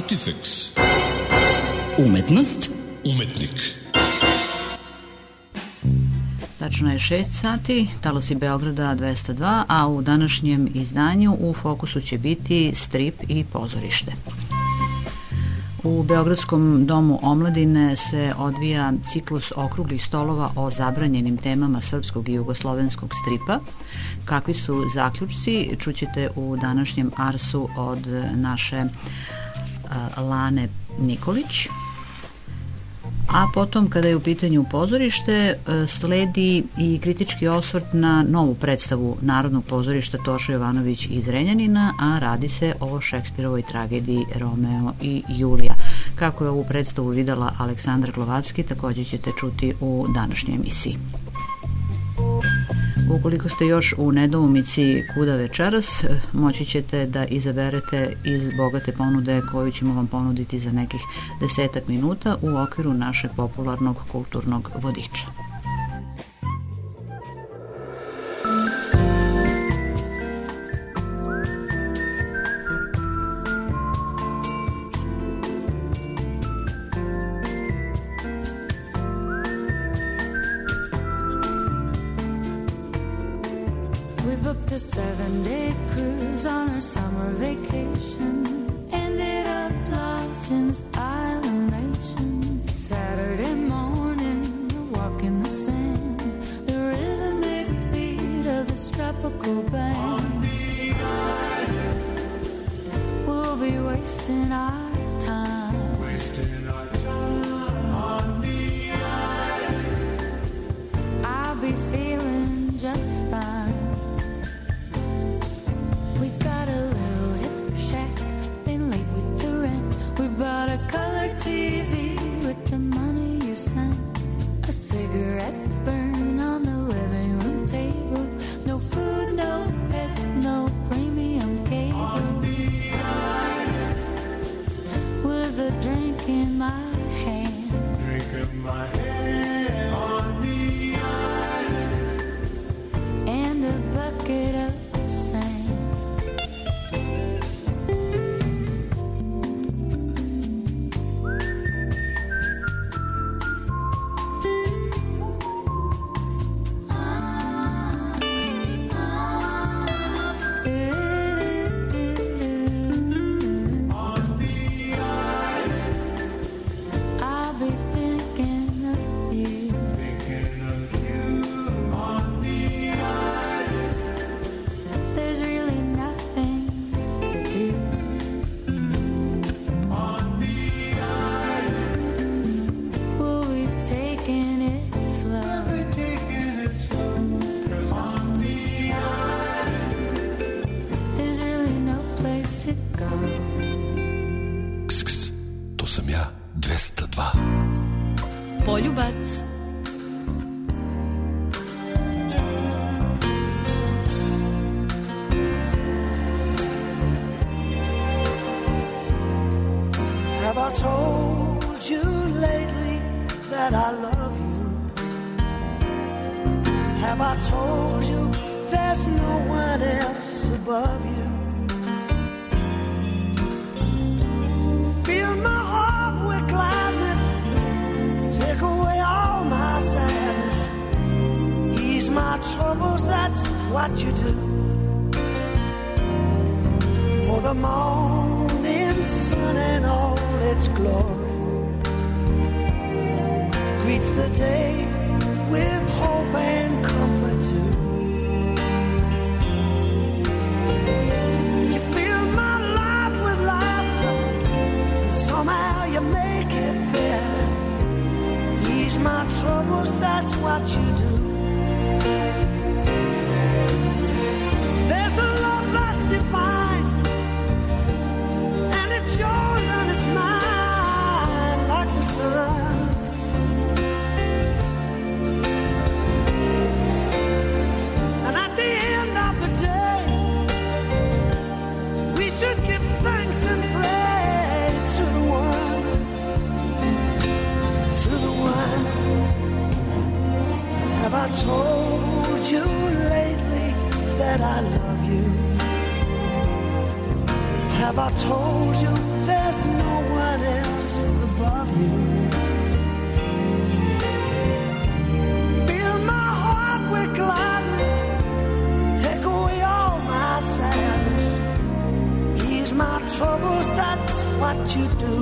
Artifex. Umetnost. Umetnik. Tačno je 6 sati, Talosi Beograda 202, a u današnjem izdanju u fokusu će biti strip i pozorište. U Beogradskom domu omladine se odvija ciklus okruglih stolova o zabranjenim temama srpskog i jugoslovenskog stripa. Kakvi su zaključci, čućete u današnjem Arsu od naše Lane Nikolić. A potom, kada je u pitanju pozorište, sledi i kritički osvrt na novu predstavu Narodnog pozorišta Toša Jovanović iz Renjanina, a radi se o Šekspirovoj tragediji Romeo i Julija. Kako je ovu predstavu videla Aleksandra Glovacki, također ćete čuti u današnjoj emisiji. Ukoliko ste još u nedoumici kuda večeras, moći ćete da izaberete iz bogate ponude koju ćemo vam ponuditi za nekih 10 minuta u okviru našeg popularnog kulturnog vodiča. Booked a 7-day cruise on our summer vacation. Ended up lost in this island nation. Saturday morning, a walk in the sand. The rhythmic beat of this tropical band. On the island, we'll be wasting our time. Wasting our time on the island. I'll be feeling just fine. Bought a color TV with the money you sent. A cigarette burn on the living room table. No food, no pets, no premium cable. On the island, with a drink in my hand. Drink in my hand. On the island, and a bucket of sand. Poljubac. Have I told you lately that I love you? Have I told you there's no one else above you? Fill my heart with gladness, take away all my sadness, ease my troubles, that's what you do. For the morning sun and all its glory greets the day with hope and comfort too. You fill my life with laughter, and somehow you make it better. Ease my troubles, that's what you do. There's a love that's divine, and it's yours and it's mine, like the sun. And at the end of the day, we should give thanks and pray to the one, to the one. Have I told you lately that I love you? Have I told you there's there's no one else above you. Fill my heart with gladness, take away all my sadness, ease my troubles, that's what you do.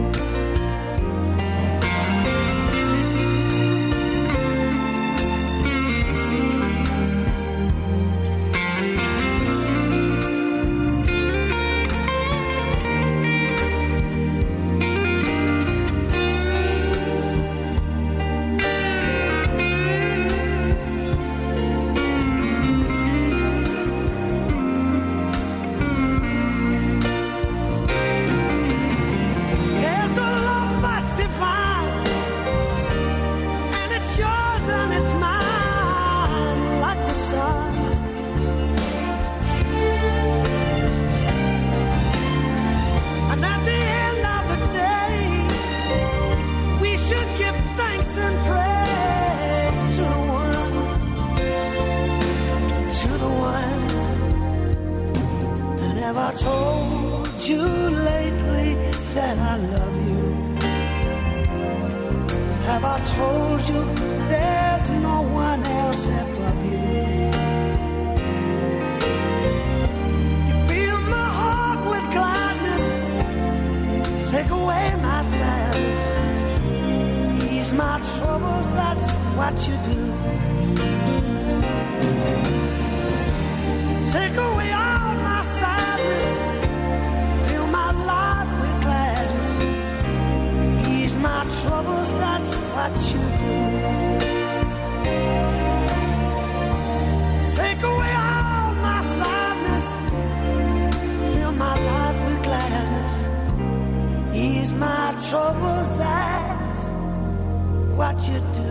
I told you lately that I love you? Have I told you there's no one else above you? You fill my heart with gladness, take away my sadness, ease my troubles, that's what you do. Take away all my sadness, fill my life with gladness, ease my troubles, that's what you do. Take away all my sadness, fill my life with gladness, ease my troubles, that's what you do.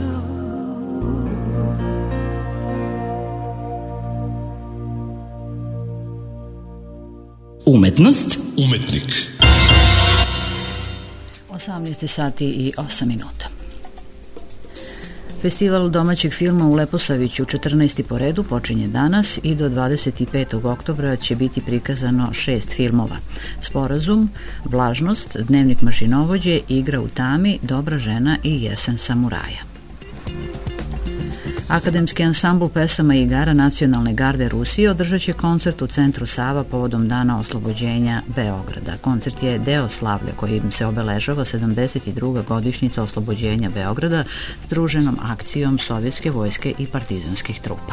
Umetnost, umetnik. 18 sati i 8 minuta. Festival domaćeg filma u Leposaviću 14. po redu počinje danas i do 25. oktobra će biti prikazano 6 filmova. Sporazum, Vlažnost, Dnevnik mašinovođe, Igra u tami, Dobra žena i Jesen samuraja. Akademski ansambl pesama i igara Nacionalne garde Rusije održat će koncert u centru Sava povodom Dana oslobođenja Beograda. Koncert je deo slavlja kojim se obeležava 72. godišnjica oslobođenja Beograda združenom akcijom Sovjetske vojske i partizanskih trupa.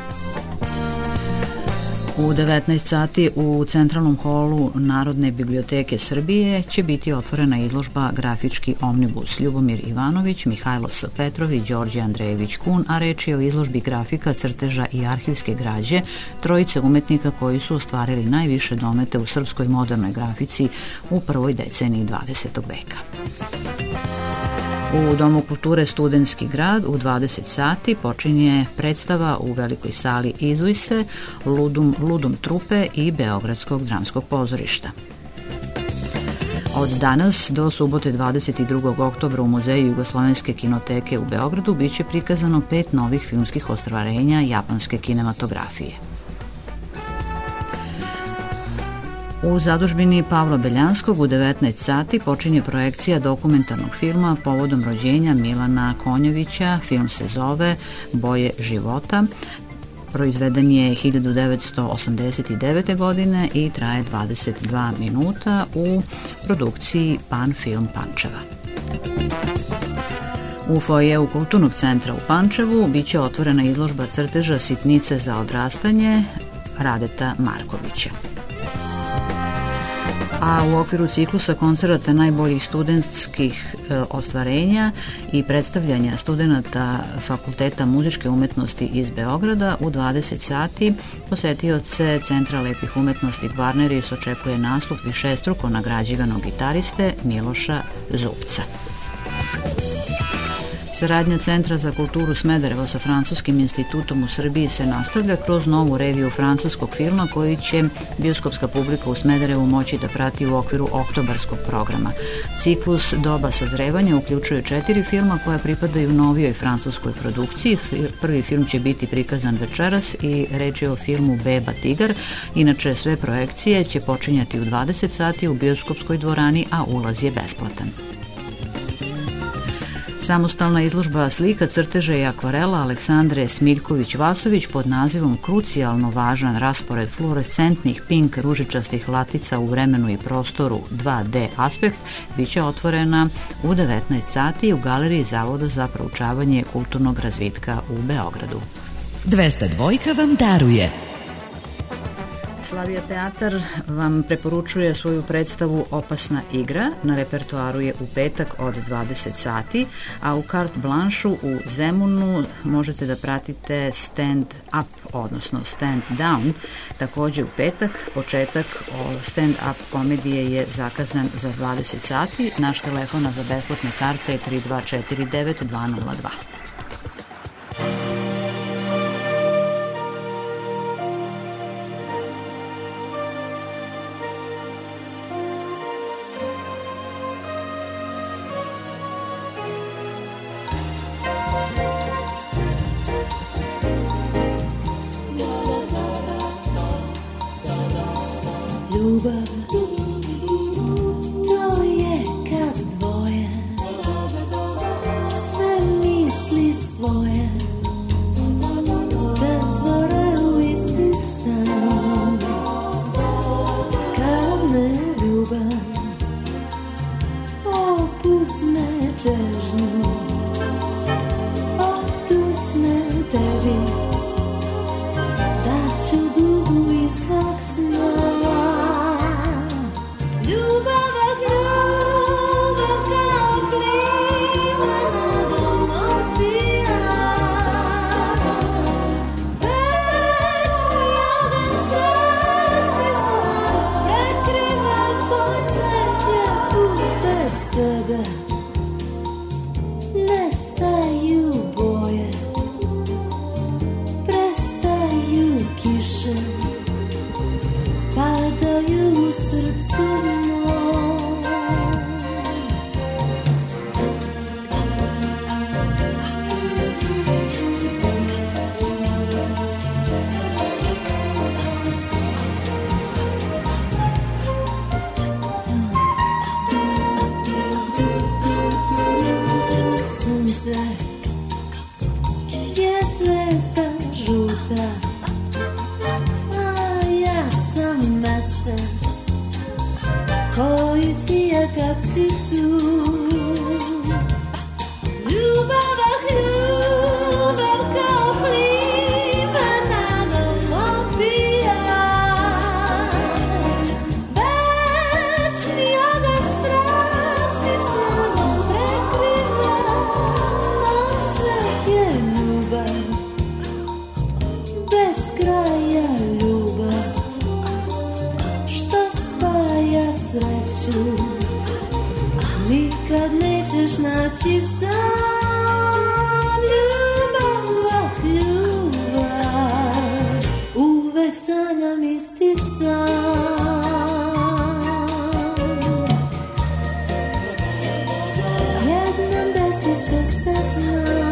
U 19 sati u centralnom holu Narodne biblioteke Srbije će biti otvorena izložba Grafički omnibus. Ljubomir Ivanović, Mihajlo S. Petrov i Đorđe Andrejević Kun, a reč je o izložbi grafika, crteža i arhivske građe trojice umetnika koji su ostvarili najviše domete u srpskoj modernoj grafici u prvoj deceniji 20. veka. U Domu kulture Studentski grad u 20 sati počinje predstava u velikoj sali Izujse, Ludum trupe i Beogradskog dramskog pozorišta. Od danas do subote 22. oktobra u Muzeju Jugoslovenske kinoteke u Beogradu biće prikazano 5 novih filmskih ostvarenja japanske kinematografije. U zadužbini Pavla Beljanskog u 19 sati počinje projekcija dokumentarnog filma povodom rođenja Milana Konjovića. Film se zove Boje života. Proizveden je 1989. godine i traje 22 minuta u produkciji Pan Film Pančeva. U foajeu Kulturnog centra u Pančevu biće otvorena izložba crteža Sitnice za odrastanje Radeta Markovića. A u okviru ciklusa koncerata najboljih studentskih ostvarenja i predstavljanja studenata Fakulteta muzičke umetnosti iz Beograda u 20 sati posetioce Centra lepih umetnosti Kvarneris očekuje nastup višestruko nagrađivanog gitariste Miloša Zupca. Saradnja Centra za kulturu Smederevo sa Francuskim institutom u Srbiji se nastavlja kroz novu reviju francuskog filma koji će bioskopska publika u Smederevu moći da prati u okviru oktobarskog programa. Ciklus Doba sazrevanja uključuje 4 filma koja pripadaju novijoj francuskoj produkciji. Prvi film će biti prikazan večeras i reč je o filmu Beba tigar. Inače, sve projekcije će počinjati u 20 sati u bioskopskoj dvorani, a ulaz je besplatan. Samostalna izložba slika, crteža i akvarela Aleksandre Smiljković-Vasović pod nazivom Krucijalno važan raspored fluorescentnih pink ružičastih latica u vremenu i prostoru 2D aspekt biće otvorena u 19 sati u galeriji Zavoda za proučavanje kulturnog razvitka u Beogradu. 202 vam daruje. Slavija teatar vam preporučuje svoju predstavu Opasna igra. Na repertoaru je u petak od 20 sati, a u Carte Blanche u Zemunu možete da pratite Stand Up, odnosno Stand Down. Takođe u petak, početak Stand Up komedije je zakazan za 20 sati. Naš telefona za besplatne karte je 3249 202. Ljubav, to je kad dvoje sve misli svoje pretvore u isti san. Kad me ljubav opuzne čežnju, otusne tebi, da ću dugu iz svog sna. Nestaju boje, prestaju kiše, padaju u srcu moj. Sunce je zvezda žuta, a ja sam mesec koji sija kad si tu. Ljubav, ljubav kao plima nadom opija, večni oganj strasti snagom prekriva. Moj svet je ljubav, bez kraja ljubav, što spaja sreću, nikad nećeš naći sam. Ljubav, ljubav, uvek sanjam isti san. Jednom desit će se znam.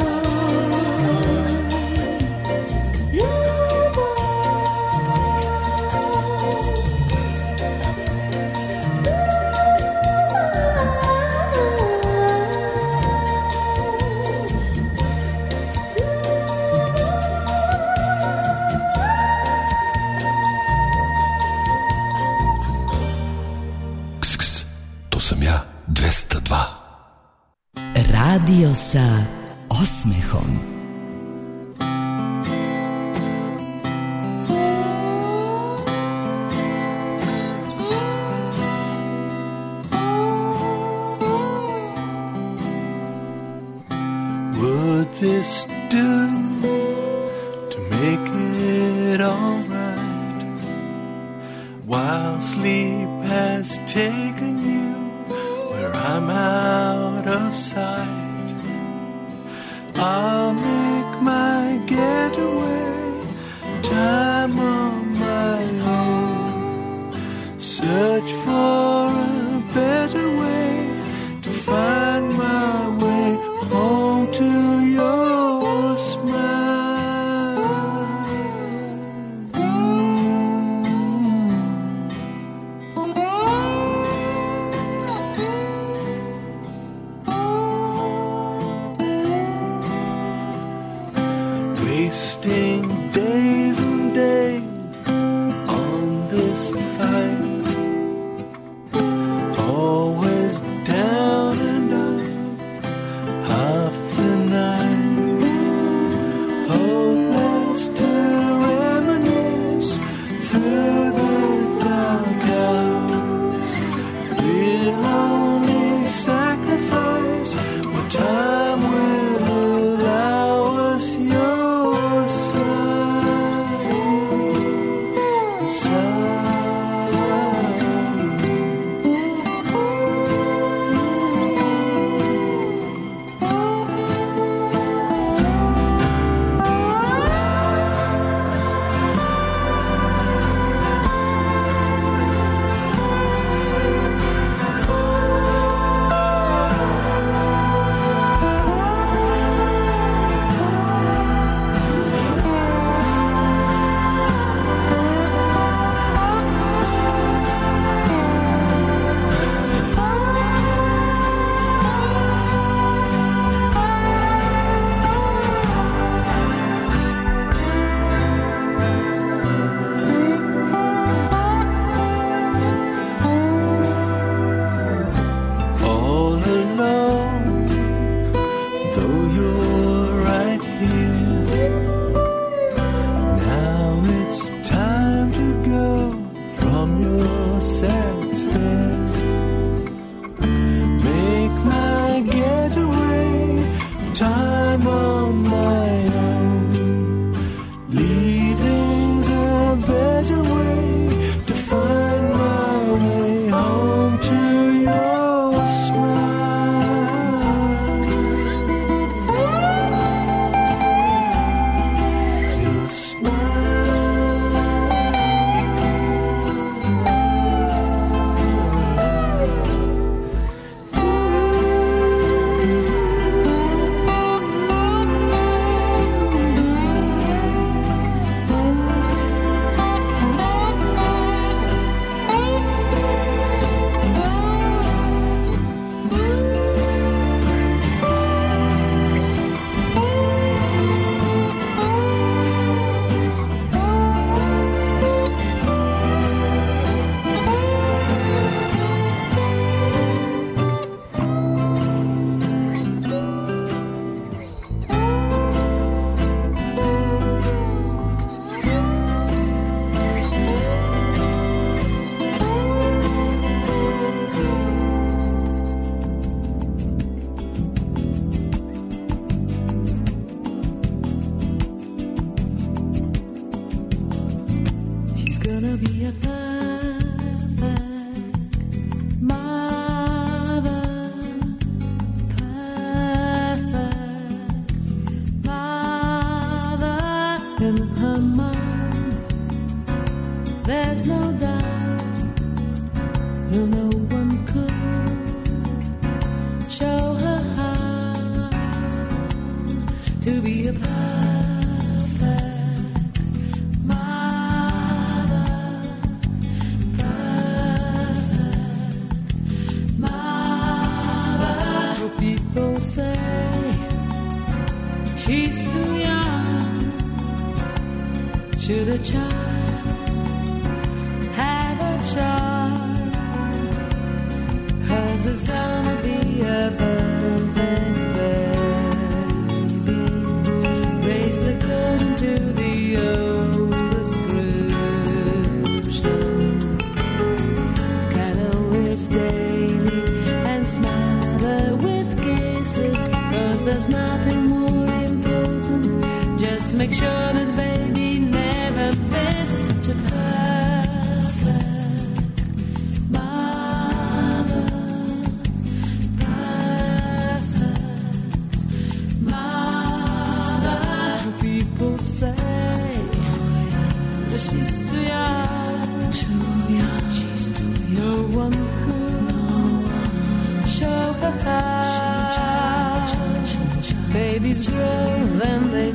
sam ja 202. Radio sa osmehom. Would this do to make it all right? While sleep has taken you where I'm out of sight, I'll make my getaway, time on my own. Search for a better way to find my way home to your smile. Wasting days and days on this fight, always down and up half the night, hopeless to reminisce through the dark hours. We'll only sacrifice what time will allow us. Your side. All alone, though you're right here. Now it's time to go from your sad stare. Make my getaway, time on my own. Leaving's a better way to find my way home to your smile. Your She's gonna be a perfect mother, perfect mother. In her mind, there's no doubt, no one could show her how to be a perfect mother, perfect mother. People say she's too young. Should a child have a child? Hers is gonna be a perfect baby, raised according to the old prescription. Kinda lives daily and smile her with kisses, 'cause there's nothing more important. Just make sure that baby never fails.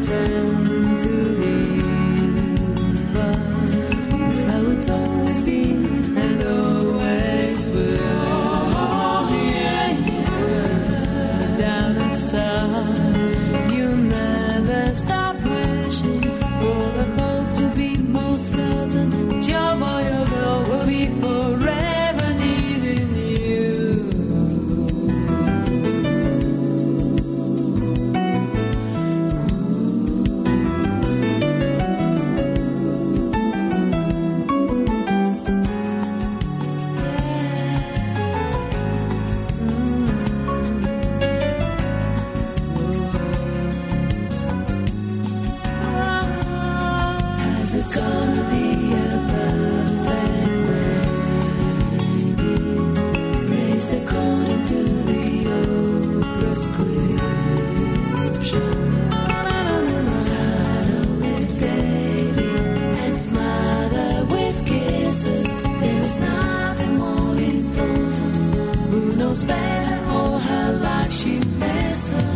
intend to leave us. That's how it's always been and always will. Oh, yeah, yeah. Down inside, you never stop wishing for the hope to be more certain that your boy or girl will be forever needing you. It's gonna be a perfect baby, raised according to the old prescription. Saddle with baby and smother with kisses. There is nothing more important. Who knows better all her life she missed her.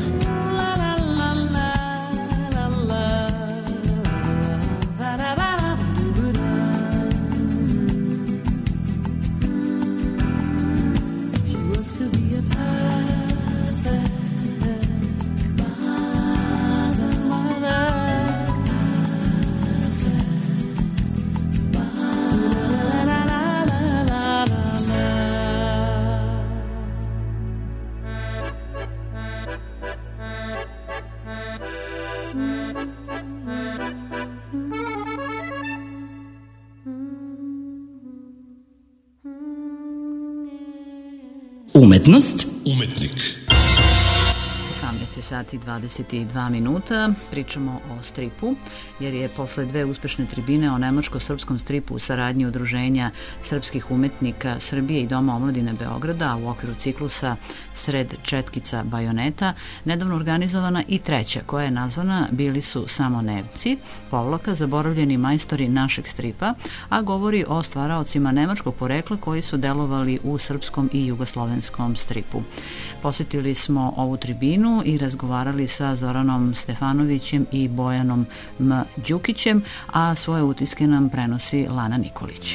Umetnost, Umetnik. 18 sati 22 minuta. Pričamo o stripu, jer je posle dve uspešne tribine o nemačko-srpskom stripu u saradnji Udruženja srpskih umetnika Srbije i Doma omladine Beograda u okviru ciklusa Sred četkica bajoneta nedavno organizovana i treća, koja je nazvana Bili su samo Nemci, povlaka zaboravljeni majstori našeg stripa, a govori o stvaraocima nemačkog porekla koji su delovali u srpskom i jugoslovenskom stripu. Posjetili smo ovu tribinu i razgovarali sa Zoranom Stefanovićem i Bojanom M. Đukićem, a svoje utiske nam prenosi Lana Nikolić.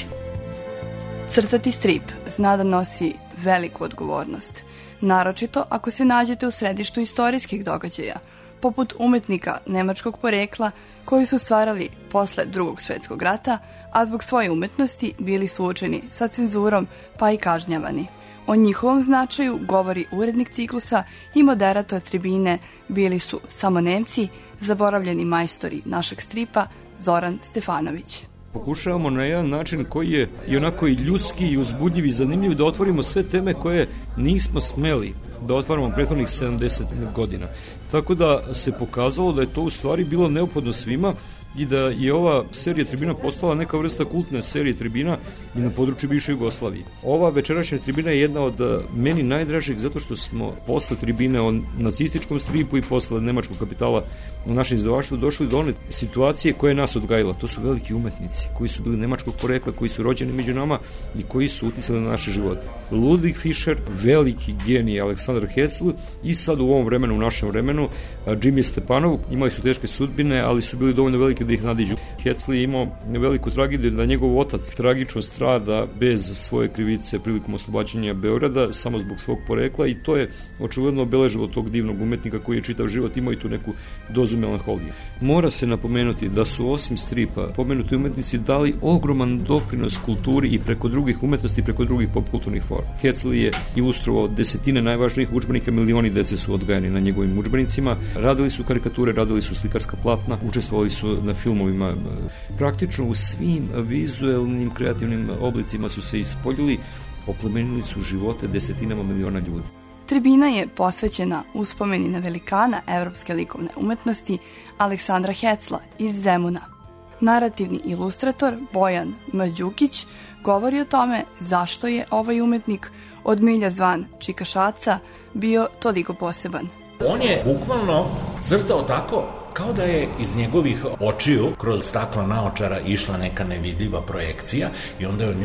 Crtati strip zna da nosi veliku odgovornost, naročito ako se nađete u središtu istorijskih događaja, poput umetnika nemačkog porekla koji su stvarali posle Drugog svjetskog rata, a zbog svoje umetnosti bili suočeni sa cenzurom pa i kažnjavani. O njihovom značaju govori urednik ciklusa i moderator tribine Bili su samo Nemci, zaboravljeni majstori našeg stripa, Zoran Stefanović. Pokušavamo na jedan način koji je i onako i ljudski i uzbudljiv i zanimljiv da otvorimo sve teme koje nismo smeli da otvaramo prethodnih 70 godina. Tako da se pokazalo da je to u stvari bilo neophodno svima i da je ova serija tribina postala neka vrsta kultne serije tribina i na području bivše Jugoslavije. Ova večerašnja tribina je jedna od meni najdražih zato što smo posle tribine o nacističkom stripu i posle nemačkog kapitala u našem izdavaštvu došli do one situacije koje je nas odgajila. To su veliki umetnici koji su bili nemačkog porekla, koji su rođeni među nama i koji su uticali na naše živote. Ludwig Fischer, veliki genij Aleksandar Hecl i sad u ovom vremenu, u našem vremenu, Jimmy Stepanov, imali su teške sudbine, ali su bili dovoljno veliki da ih nadiđu. Hecl je imao veliku tragediju da njegov otac tragično strada bez svoje krivice prilikom oslobađanja Beograda, samo zbog svog porekla, i to je očigledno obeležilo tog divnog umetnika koji je čitav život imao i tu neku dozu melanholije. Mora se napomenuti da su osim stripa pomenuti umetnici dali ogroman doprinos kulturi i preko drugih umetnosti i preko drugih popkulturnih forma. Hecl je ilustrovao desetine najvažnijih udžbenika, milioni dece su odgajani na njegovim udžbenicima, radili su karikature, radili su slikarska platna, učestvovali su na filmovima. Praktično u svim vizuelnim kreativnim oblicima su se ispoljili, oplemenili su živote desetinama miliona ljudi. Tribina je posvećena uspomeni na velikana evropske likovne umetnosti Aleksandra Hecla iz Zemuna. Narativni ilustrator Bojan M. Đukić govori o tome zašto je ovaj umetnik od milja zvan Čikašaca bio toliko poseban. On je bukvalno crtao tako kao da je iz njegovih očiju kroz stakla naočara išla neka nevidljiva projekcija i onda je nju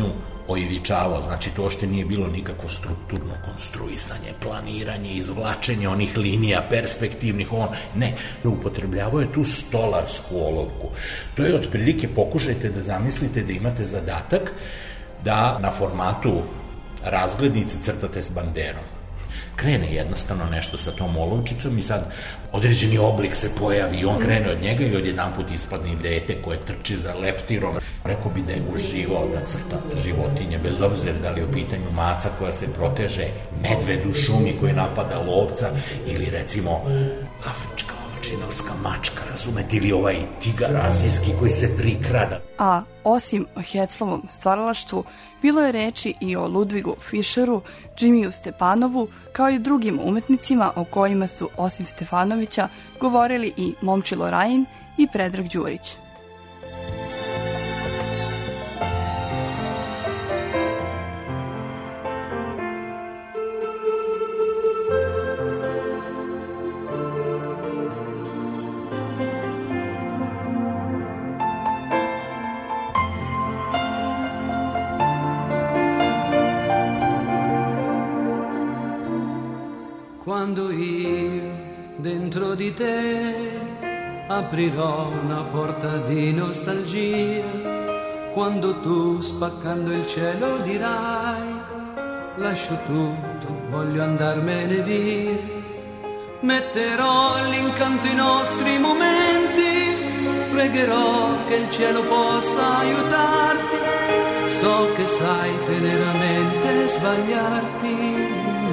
oivičavao, znači to što nije bilo nikako strukturno konstruisanje, planiranje, izvlačenje onih linija perspektivnih, ne, upotrebljavao je tu stolarsku olovku. To je otprilike, pokušajte da zamislite da imate zadatak da na formatu razglednice crtate s banderom. Krene jednostavno nešto sa tom olovčicom i sad određeni oblik se pojavi i on krene od njega i odjedanput ispadne dete koje trči za leptirom. Rekao bi da je uživao da crta životinje, bez obzira da li je u pitanju maca koja se proteže, medved u šumi koji napada lovca ili recimo afrička ovačinovska mačka, razumete, ili ovaj tigar azijski koji se prikrada. A osim o Heclovom stvaralaštvu, bilo je reči i o Ludvigu Fischeru, Džimiju Stepanovu, kao i drugim umetnicima o kojima su, osim Stefanovića, govorili i Momčilo Rajin i Predrag Đurić. Quando io dentro di te aprirò una porta di nostalgia, quando tu spaccando il cielo dirai lascio tutto, voglio andarmene via, metterò all'incanto i nostri momenti, pregherò che il cielo possa aiutarti, so che sai teneramente sbagliarti.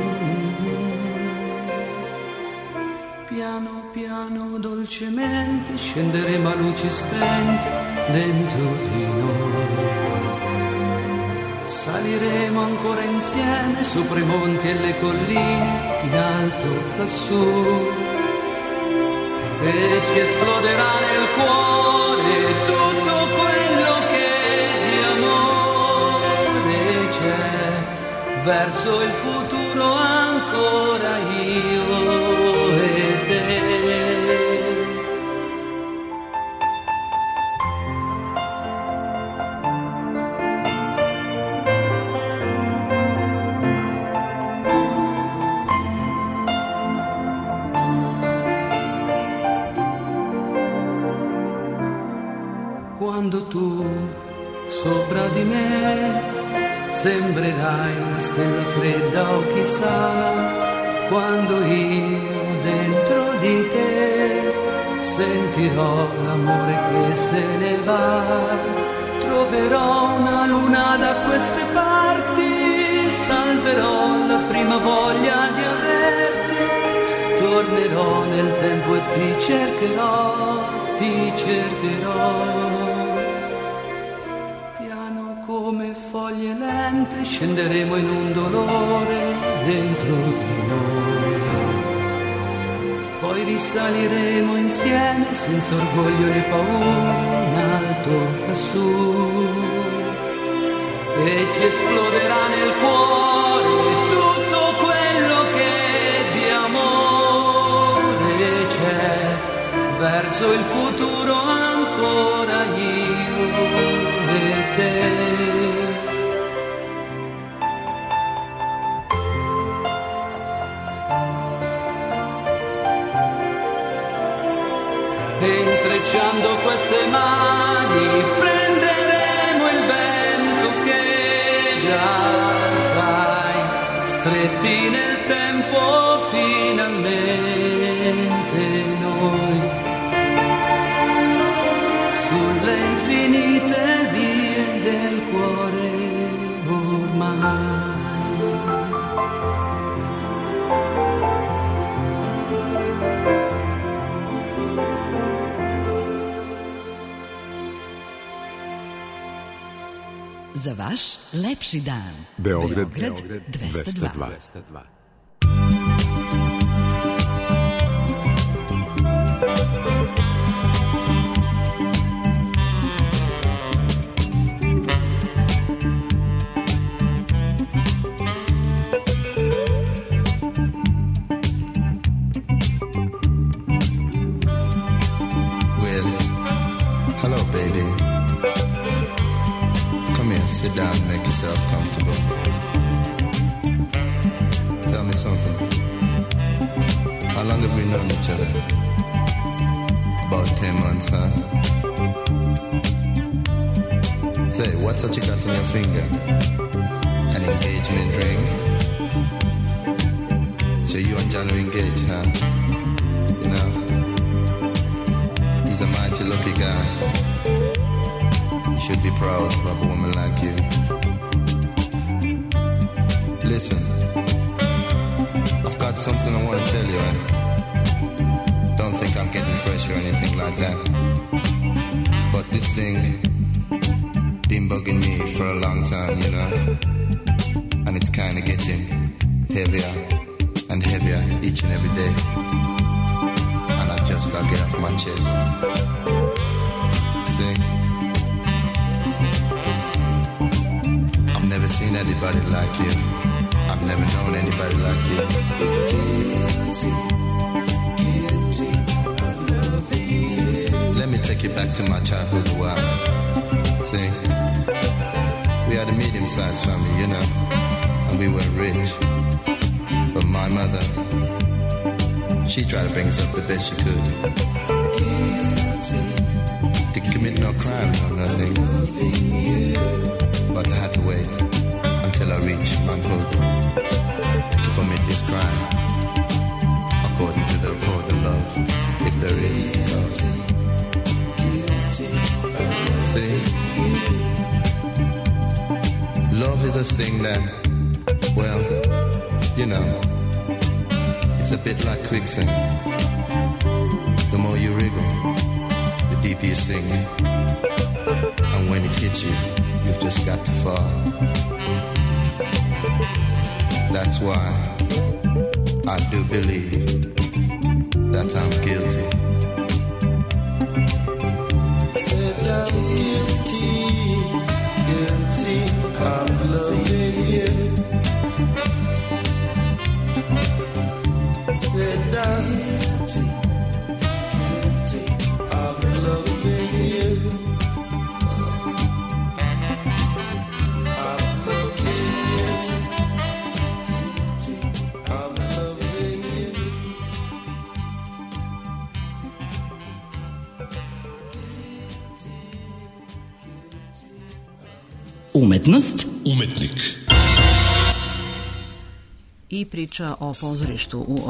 Piano piano dolcemente scenderemo a luci spente dentro di noi, saliremo ancora insieme sopra i monti e le colline in alto lassù, e ci esploderà nel cuore tutto quello che di amore c'è, verso il futuro ancora io e te. Quando tu sopra di me sembrerai una stella fredda o chissà, quando io dentro di te sentirò l'amore che se ne va, troverò una luna da queste parti, salverò la prima voglia di averti, tornerò nel tempo e ti cercherò, ti cercherò. Piano come foglie lente scenderemo in un dolore dentro di noi, poi risaliremo insieme senza orgoglio né paura in alto lassù, e ci esploderà nel cuore tutto quello che di amore c'è, verso il futuro ancora io e te. Intrecciando queste mani prenderemo il vento che già sai, stretti nel tempo finalmente noi, sulle infinite vie del cuore ormai. Za vaš lepši dan. Beograd 202. Hello, baby. Come here, Sit down and make yourself comfortable. Tell me something. How long have we known each other? About 10 months, huh? Say, what's that you got on your finger? An engagement ring? So you and John are engaged, huh? You know? He's a mighty lucky guy. You should be proud to have a woman like you. Listen, I've got something I want to tell you, and don't think I'm getting fresh or anything like that. But this thing been bugging me for a long time, you know, and it's kind of getting heavier and heavier each and every day, and I just gotta get off my chest. See, I've never seen anybody like you. I've never known anybody like you. Guilty, guilty of loving you. Let me take you back to my childhood a while. See, we had a medium-sized family, you know, and we were rich. But my mother, she tried to bring us up the best she could. Guilty, to commit no crime or nothing. But I had to wait until I reached manhood to commit this crime, according to the code of love, if there is love. See, love is a thing that, well, you know, it's a bit like quicksand. The more you wriggle, the deeper you sink, and when it hits you, you've just got to fall. That's why I do believe that I'm guilty. Said I'm guilty, guilty of loving you. Said I'm guilty, guilty of loving you. Umetnost, Umetnik i priča o pozorištu u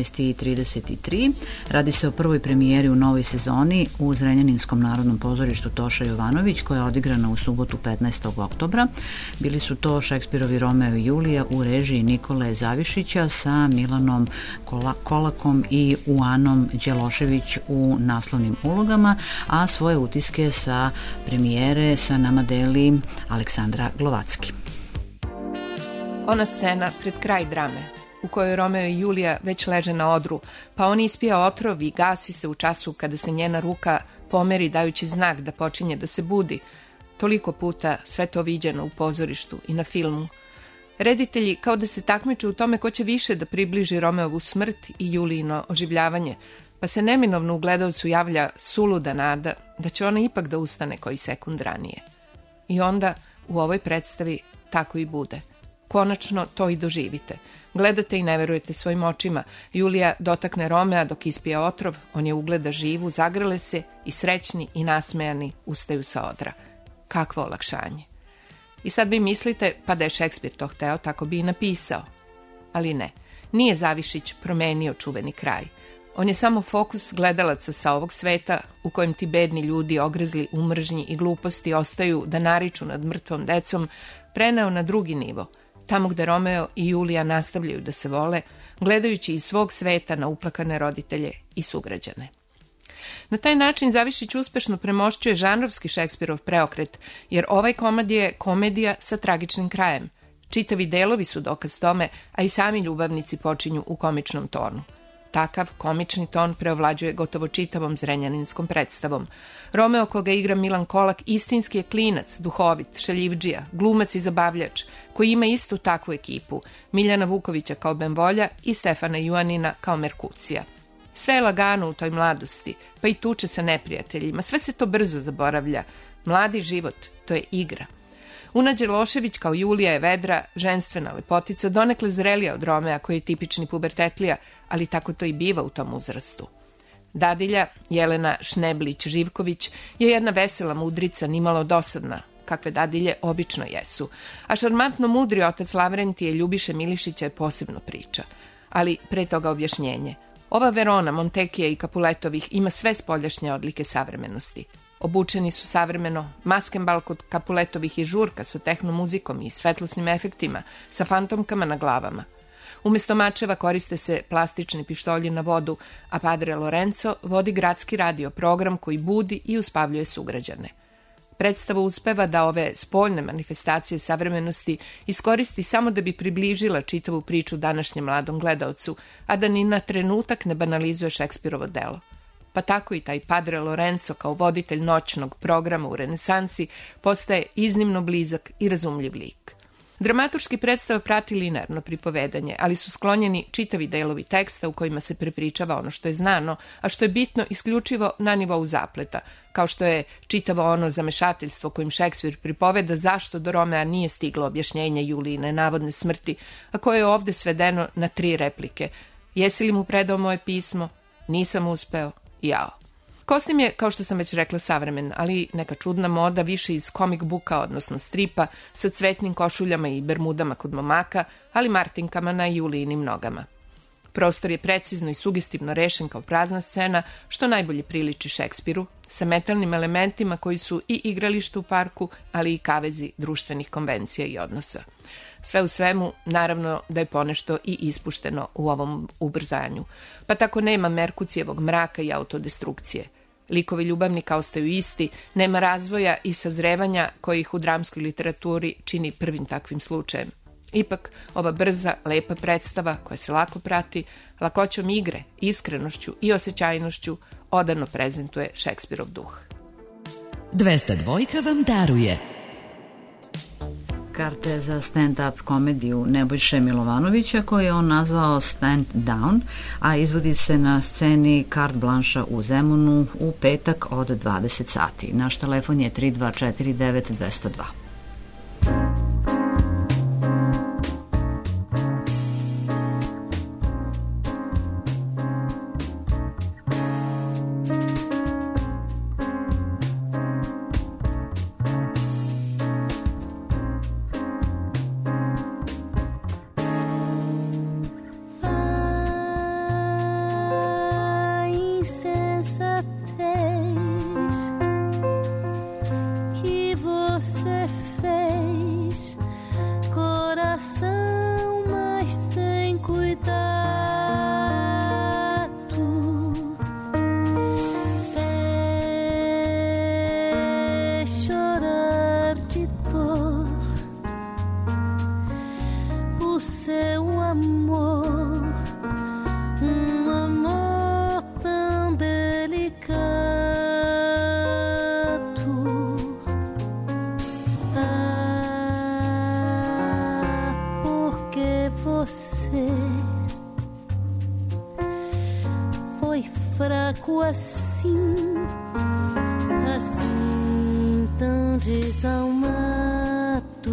18:33. Radi se o prvoj premijeri u novoj sezoni u Zrenjaninskom narodnom pozorištu Toša Jovanović, koja je odigrana u subotu 15. oktobra. Bili su to Šekspirovi Romeo i Julija u režiji Nikole Zavišića sa Milanom Kolakom i Uanom Đelošević u naslovnim ulogama, a svoje utiske sa premijere sa nama deli Aleksandra Glovacki. Ona scena pred kraj drame, u kojoj Romeo i Julija već leže na odru, pa on ispija otrov i gasi se u času kada se njena ruka pomeri dajući znak da počinje da se budi. Toliko puta sve to viđeno u pozorištu i na filmu. Reditelji kao da se takmiče u tome ko će više da približi Romeovu smrt i Julijino oživljavanje, pa se neminovno u gledalcu javlja suluda nada da će ona ipak da ustane koji sekund ranije. I onda u ovoj predstavi tako i bude. Konačno to i doživite. Gledate i ne verujete svojim očima. Julija dotakne Romea dok ispija otrov, on je ugleda živu, zagrle se i srećni i nasmejani ustaju sa odra. Kakvo olakšanje. I sad vi mislite, pa da je Šekspir to hteo, tako bi i napisao. Ali ne, nije Zavišić promenio čuveni kraj. On je samo fokus gledalaca sa ovog sveta u kojem ti bedni ljudi ogrezli u mržnji i gluposti ostaju da nariču nad mrtvom decom, preneo na drugi nivo, tamo gde Romeo i Julija nastavljaju da se vole, gledajući iz svog sveta na uplakane roditelje i sugrađane. Na taj način Zavišić uspešno premošćuje žanrovski Šekspirov preokret, jer ovaj komad je komedija sa tragičnim krajem. Čitavi delovi su dokaz tome, a i sami ljubavnici počinju u komičnom tonu. Takav komični ton preovlađuje gotovo čitavom zrenjaninskom predstavom. Romeo, koga igra Milan Kolak, istinski je klinac, duhovit, šaljivdžija, glumac i zabavljač, koji ima istu takvu ekipu, Miljana Vukovića kao Benvolja i Stefana Juanina kao Merkucija. Sve je lagano u toj mladosti, pa i tuče sa neprijateljima, sve se to brzo zaboravlja. Mladi život, to je igra. Una Đelošević kao Julija je vedra, ženstvena lepotica, donekle zrelija od Romea koji je tipični pubertetlija, ali tako to i biva u tom uzrastu. Dadilja, Jelena Šneblić-Živković, je jedna vesela mudrica, nimalo dosadna, kakve dadilje obično jesu, a šarmantno mudri otac Lavrentije Ljubiše Milišića je posebno priča. Ali pre toga objašnjenje. Ova Verona, Montekija i Kapuletovih ima sve spoljašnje odlike savremenosti. Obučeni su savremeno, Maskenbal kod Kapuletovih je žurka sa tehnomuzikom i svetlosnim efektima, sa fantomkama na glavama. Umesto mačeva koriste se plastični pištolji na vodu, a Padre Lorenzo vodi gradski radio program koji budi i uspavljuje sugrađane. Predstava uspeva da ove spoljne manifestacije savremenosti iskoristi samo da bi približila čitavu priču današnjem mladom gledaocu, a da ni na trenutak ne banalizuje Šekspirovo delo. Pa tako i taj Padre Lorenzo kao voditelj noćnog programa u renesansi postaje iznimno blizak i razumljiv lik. Dramaturški predstava prati linearno pripovedanje, ali su sklonjeni čitavi delovi teksta u kojima se prepričava ono što je znano, a što je bitno isključivo na nivou zapleta, kao što je čitavo ono zamešateljstvo kojim Šekspir pripoveda zašto do Romea nije stiglo objašnjenje Julijine navodne smrti, a koje je ovde svedeno na 3 replike. Jesi li mu predao moje pismo? Nisam uspeo. Jao. Kostim je, kao što sam već rekla, savremen, ali neka čudna moda više iz comic booka, odnosno stripa, sa cvetnim košuljama i bermudama kod momaka, ali martinkama na Julijinim nogama. Prostor je precizno i sugestivno rešen kao prazna scena, što najbolje priliči Šekspiru, sa metalnim elementima koji su i igralište u parku, ali i kavezi društvenih konvencija i odnosa. Sve u svemu, naravno da je ponešto i ispušteno u ovom ubrzanju, pa tako nema Merkucijevog mraka i autodestrukcije. Likovi ljubavnika ostaju isti, nema razvoja i sazrevanja koji ih u dramskoj literaturi čini prvim takvim slučajem. Ipak, ova brza, lepa predstava koja se lako prati, lakoćom igre, iskrenošću i osjećajnošću odano prezentuje Šekspirov duh. 202 vam daruje karte za stand-up komediju Nebojše Milovanovića, koju je on nazvao Stand Down, a izvodi se na sceni Carte Blanche u Zemunu u petak od 20 sati. Naš telefon je 3249 202. Fraco assim, assim tão desalmado.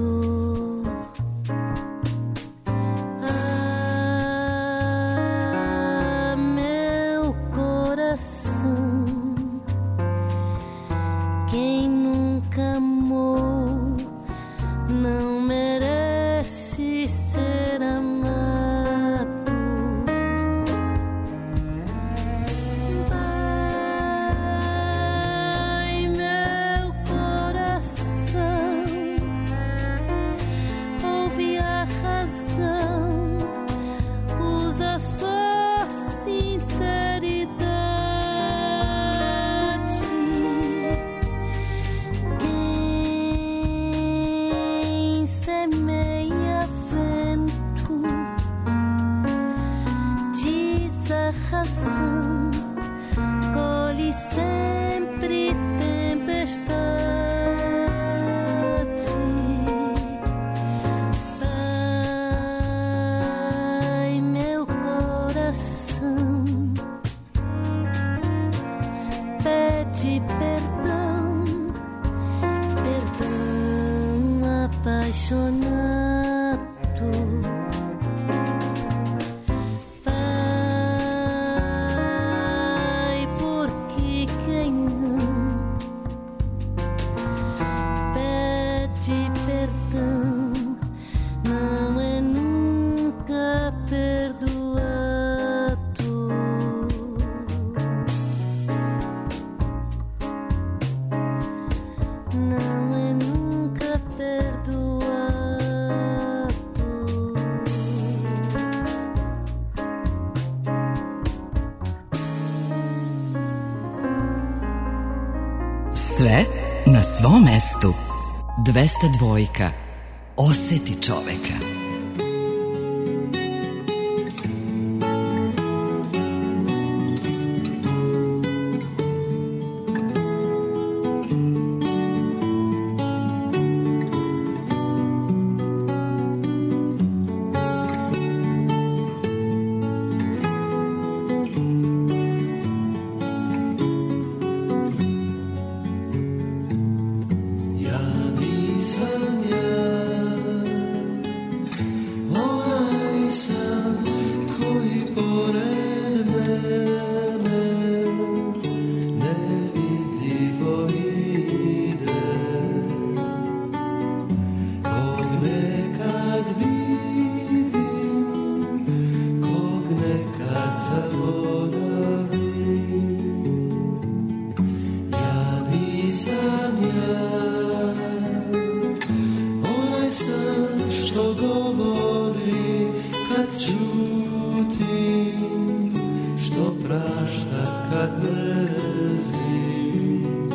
Ah, meu coração, quem nunca amou não merece ser amado. apaixonado. Vai, porque quem não pede perdão não é nunca perdoado. Não é nunca perdoado. Sve na svom mestu. 202. Oseti čoveka. Ja nisam ja, onaj sam koji pored mene nevidljivo ide, kog nekad vidim, kog nekad zaboravim. Ja nisam ja, onaj sam što govori kad čutim, što prašta kad mrzim,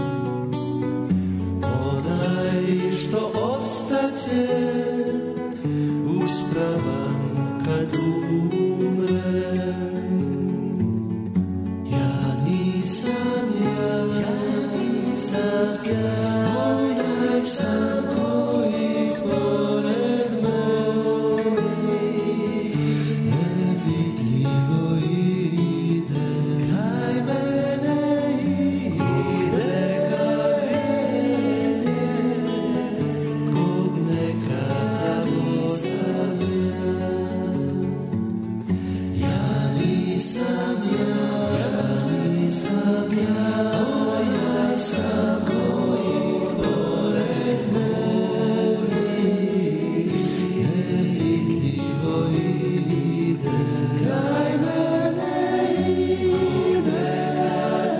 onaj što ostaće uspravan kad umrem. Ja nisam ja, onaj sam koji pored mene nevidljivo ide, kraj mene ide kad vidim, kog nekad zaboravim. Ja nisam ja, onaj sam koji pored mene nevidljivo ide, kraj mene ide kad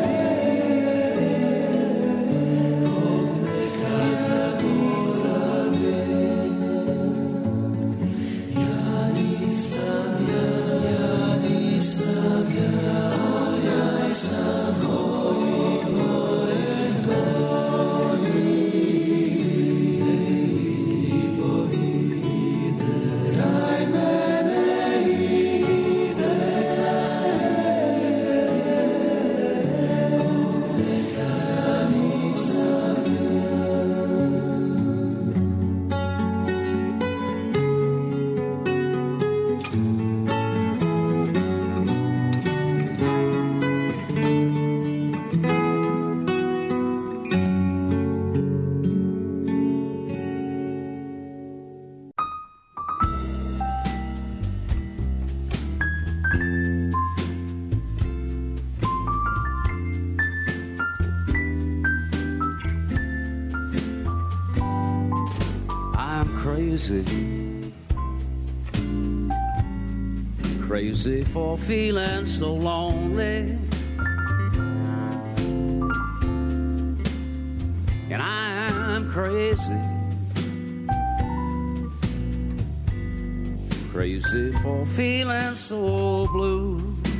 vidim, kog nekad zaboravim. Ja nisam ja, onaj sam koji pored mene nevidljivo ide, kraj mene ide kad nisam I'm crazy, crazy for feeling so lonely, and I'm crazy, crazy for feeling so blue.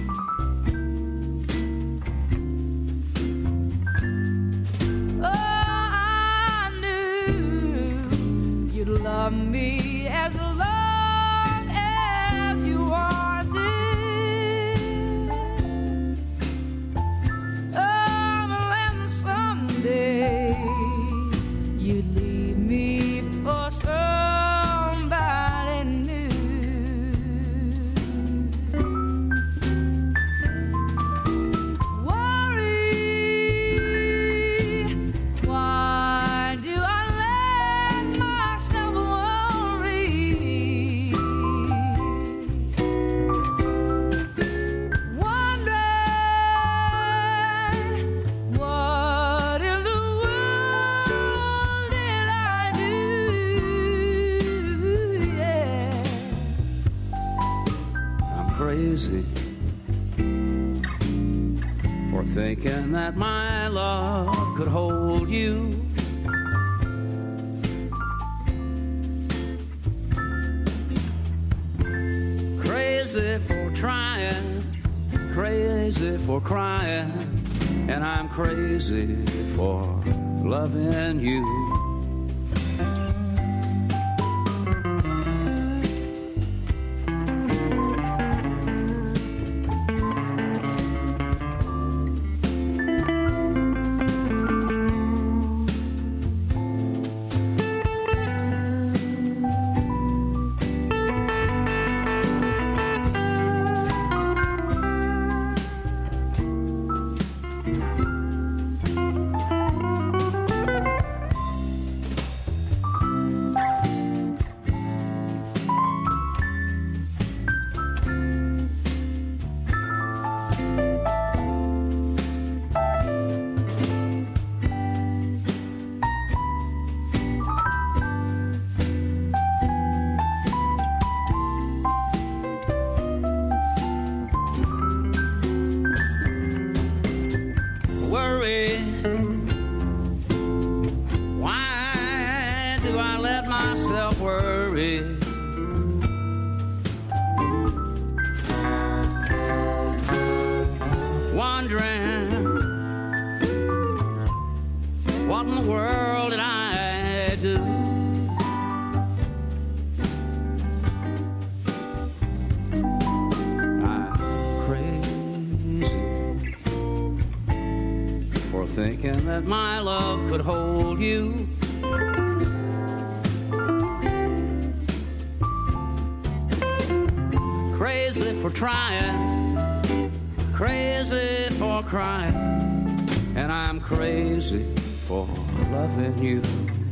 Love me as long as you wanted. Oh, and someday you'd leave me for somebody new. Worry, why do I let myself worry? crazy for thinking that my love could hold you. Crazy for trying, crazy for crying, and I'm crazy for loving you. Thinking that my love could hold you. Crazy for trying, crazy for crying, and I'm crazy for loving you.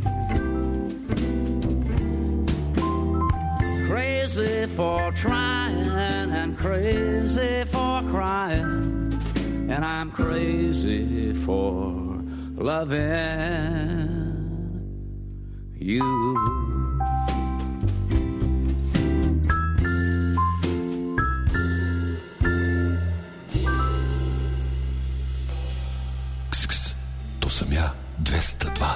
Crazy for trying and crazy for crying, and I'm crazy for loving you. Ks, to sam ja, 202.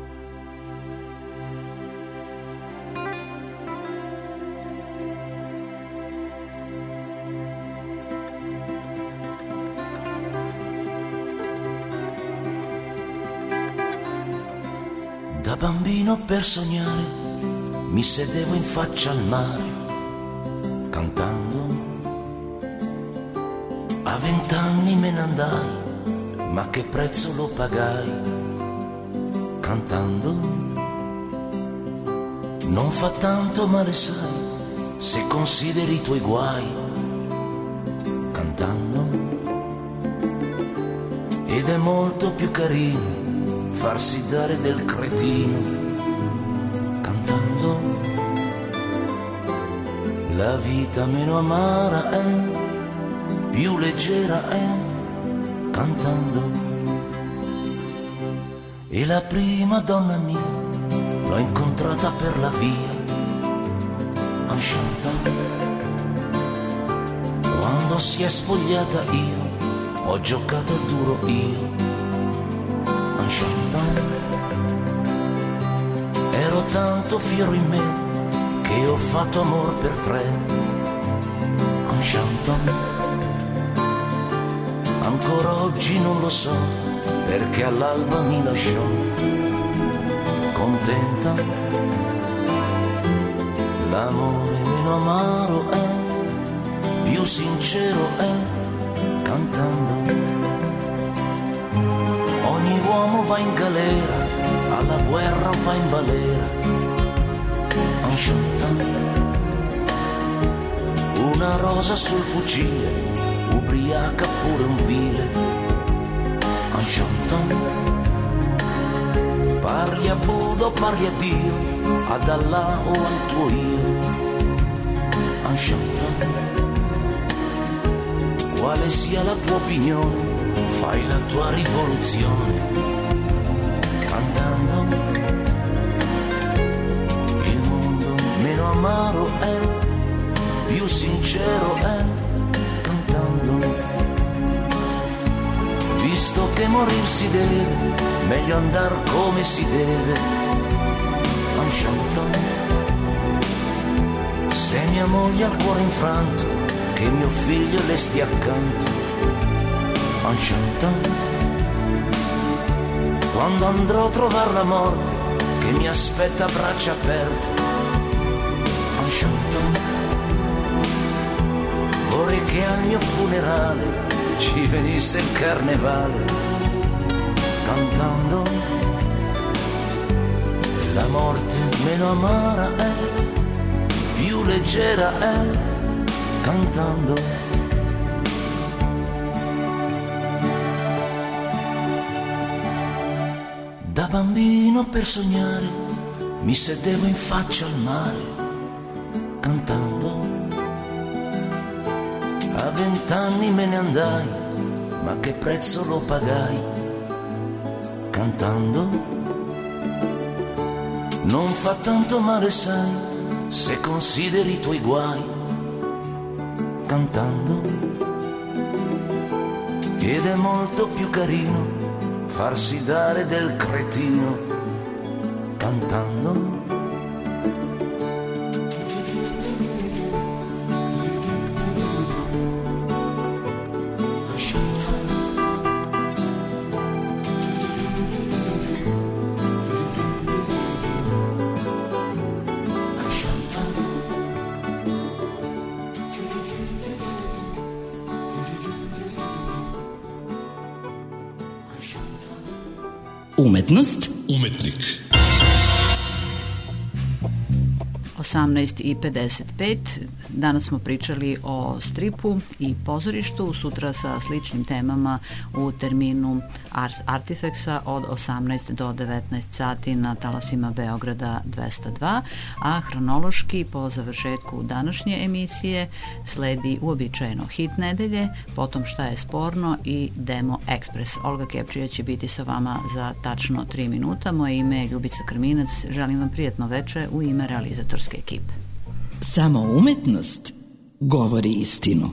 Da bambino per sognare mi sedevo in faccia al mare, cantando. A 20 anni me ne andai, ma che prezzo lo pagai, cantando. Non fa tanto male, sai, se consideri i tuoi guai, cantando. Ed è molto più carino farsi dare del cretino, cantando. La vita meno amara è, più leggera è, cantando. E la prima donna mia l'ho incontrata per la via, chantando. Quando si è spogliata io ho giocato duro io, ero tanto fiero in me che ho fatto amor per 3, chantando. Ancora oggi non lo so perché all'alba mi lasciò, contenta. L'amore meno amaro è, più sincero è, cantando. Ogni uomo va in galera, alla guerra va in balera, chantando. Una rosa sul fucile, ubriaca pure un vile, chantando. Parli a Buddha o parli a Dio, ad Allah o al tuo io, chantando. Quale sia la tua opinione, fai la tua rivoluzione, cantando. Il mondo meno amaro è, più sincero è, visto che morir si deve, meglio andar come si deve. Un chantant. Se mia moglie ha il cuore infranto, che mio figlio le stia accanto. Un chantant. Quando andrò a trovare la morte, che mi aspetta a braccia aperte. Un chantant. Vorrei che al mio funerale ci venisse il carnevale, cantando. La morte meno amara è, più leggera è, cantando. Da bambino per sognare mi sedevo in faccia al mare, cantando. A 20 anni me ne andai, ma che prezzo lo pagai, cantando. Non fa tanto male, sai, se consideri i tuoi guai, cantando. Ed è molto più carino farsi dare del cretino, cantando. Umetnost. Umetnik. 18:55. Danas smo pričali o stripu i pozorištu, sutra sa sličnim temama u terminu Ars Artifexa od 18 do 19 sati na talasima Beograda 202, a hronološki po završetku današnje emisije sledi uobičajeno hit nedelje, potom šta je sporno i Demo Ekspres. Olga Kepčija će biti sa vama za tačno 3 minuta. Moje ime je Ljubica Krminac. Želim vam prijatno veče u ime realizatorske ekipe. Samo umetnost govori istinu.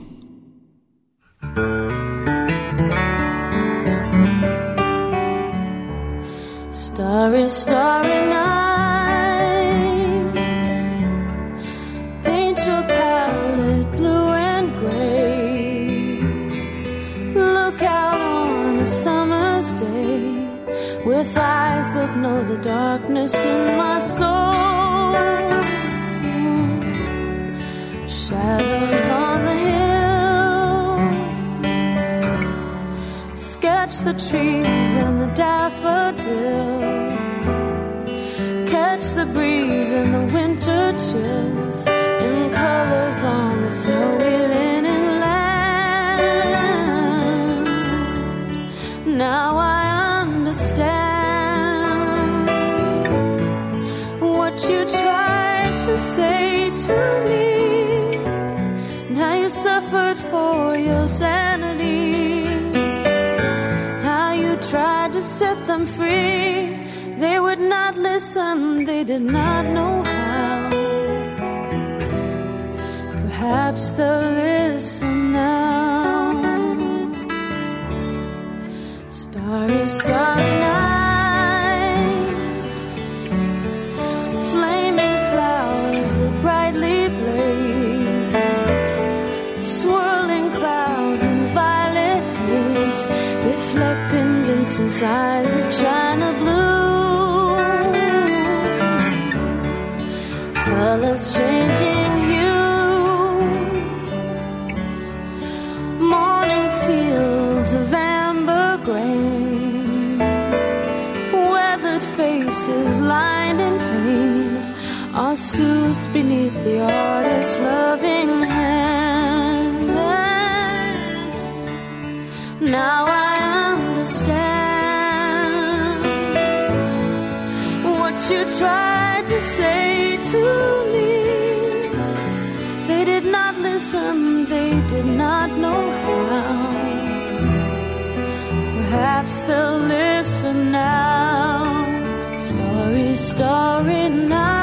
Starry, starry night, paint your palette blue and gray. Look out on a summer's day with eyes that know the darkness in my soul. Shadows on the hills, sketch the trees and the daffodils, catch the breeze and the winter chills in colors on the snowy linen land. Now I understand what you tried to say to me. How you suffered for your sanity, how you tried to set them free. They would not listen, they did not know how. Perhaps they'll listen now. Starry, starry night, flaming flowers that brightly blaze, swirling clouds and violet haze, reflecting Vincent's eyes of china blue, colors changing hue, morning fields of amber grain, weathered faces lined in pain are soothed beneath the artist's loving hand. Now I understand what you tried to say to me. They did not listen, they did not know how. Perhaps they'll listen now. Starry, starry night.